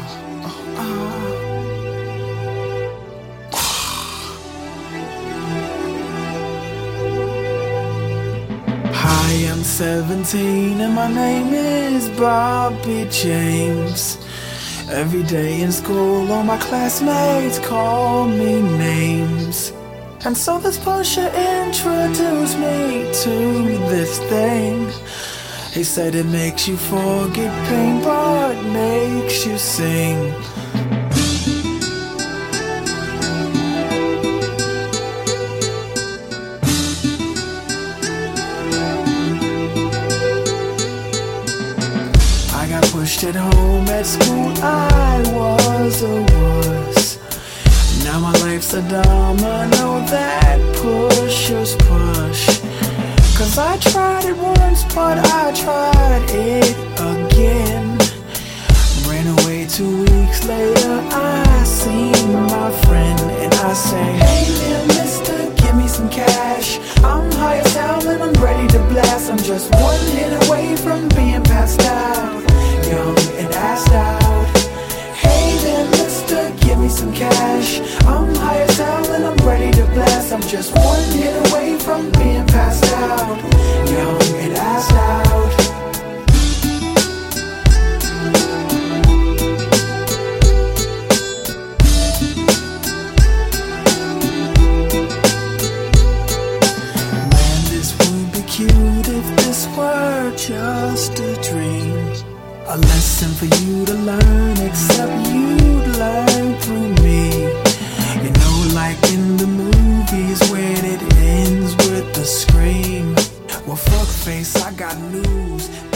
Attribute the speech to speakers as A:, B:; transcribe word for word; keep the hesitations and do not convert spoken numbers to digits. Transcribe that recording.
A: Hi, I'm seventeen and my name is Bobby James. Every day in school all my classmates call me names. And so this pusher introduced me to this thing. He said it makes you forget pain but makes you sing. I got pushed at home, at school I was a wuss. Now my life's a domino that pushers push. Cause I tried it once, but I tried it again. Ran away two weeks later, I seen my friend. And I say, hey little mister, give me some cash. I'm high as hell and I'm ready to blast. I'm just one hit away from being passed out, young and assed out. Hey there mister, give me some cash. I'm high as hell and I'm ready to blast. I'm just one hit away from being passed out, young and assed out. Man, this would be cute if this were just a dream. A lesson for you to learn, except you'd learn through me. You know, like in the movies when it ends with a scream. Well, fuck face, I got news.